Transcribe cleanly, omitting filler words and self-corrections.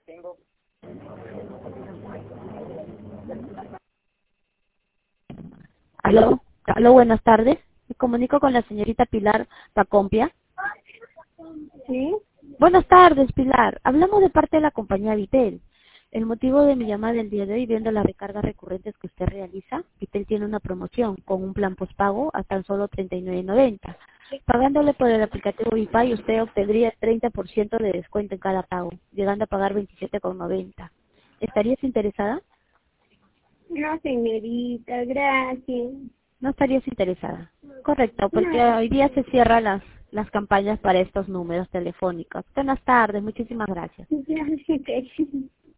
Aló, aló, buenas tardes. Me comunico con la señorita Pilar Pacompia. ¿Sí? Buenas tardes, Pilar. Hablamos de parte de la compañía Vitel. El motivo de mi llamada del día de hoy, viendo las recargas recurrentes que usted realiza, Vitel tiene una promoción con un plan postpago a tan solo $39.90. Pagándole por el aplicativo Wi-Fi, usted obtendría 30% de descuento en cada pago, llegando a pagar $27.90. ¿Estarías interesada? No, señorita, gracias. No estarías interesada. Correcto, porque No, hoy día se cierran las campañas para estos números telefónicos. Buenas tardes, muchísimas gracias. gracias.